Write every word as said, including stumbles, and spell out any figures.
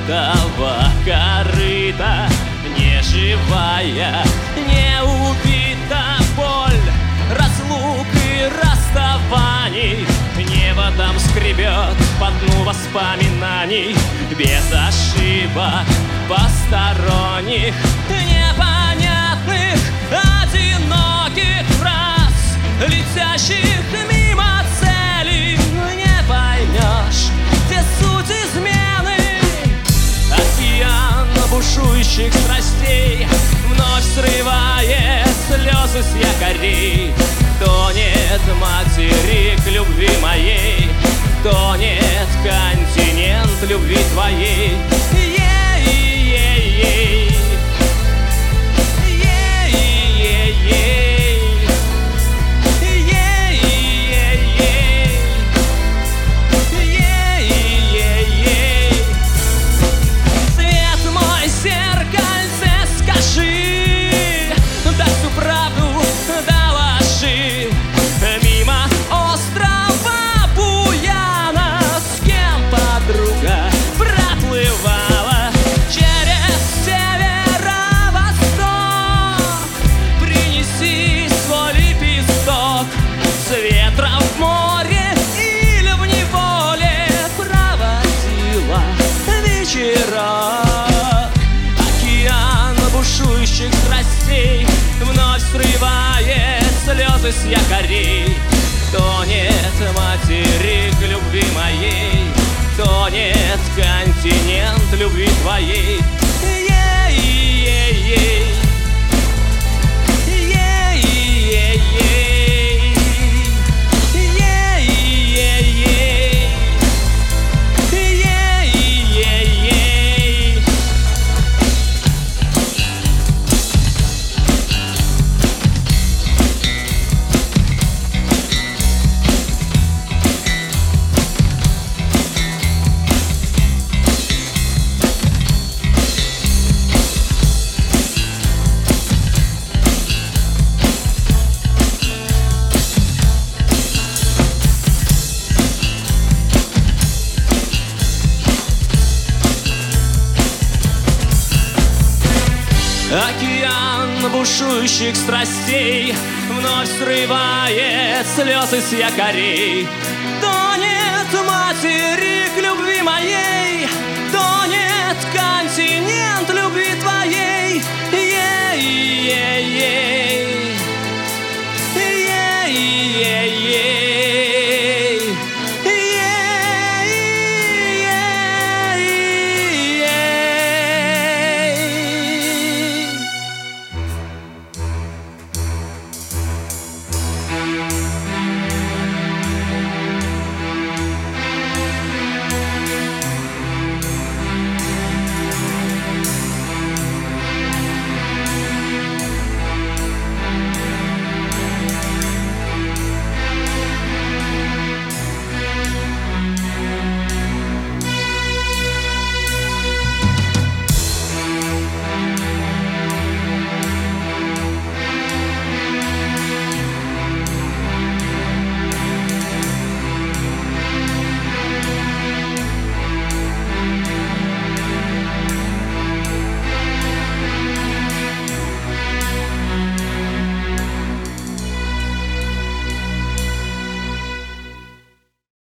разбитого корыта, не живая, не убита боль разлук и расставаний. Небо там скребет по дну воспоминаний, без ошибок посторонних, непонятных, одиноких фраз, летящих мимо цели. Не поймешь, где суть измены. Океан бушующих страстей вновь срывает слезы с якорей. Тонет материк любви моей, тонет континент любви твоей. Ей-ей-ей, ей-ей-ей, ей-ей-ей, ей-ей-ей. Свет мой, зеркальце, скажи, дай всю правду, доложи. Мимо острова Буяна с кем подруга проплывала через северо-восток. Принеси свой лепесток с ветром в море или в неволе проводила вечера. Океан бушующих страстей вновь срывает слезы с якорей. Тонет материк любви моей, тонет континент любви твоей. Ей-ей-ей, ей-ей-ей, ей-ей-ей, ей-ей-ей. Океан бушующих страстей вновь срывает слезы с якорей. Тонет материк любви моей,